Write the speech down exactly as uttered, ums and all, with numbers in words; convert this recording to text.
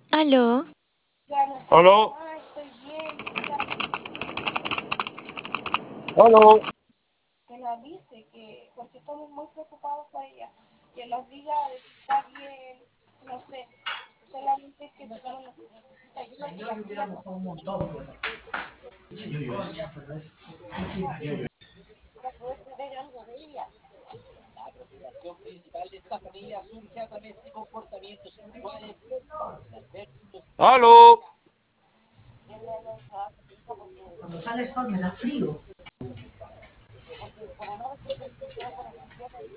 Aló, Aló, aló. Aló. Cuando sale el sol me da frío.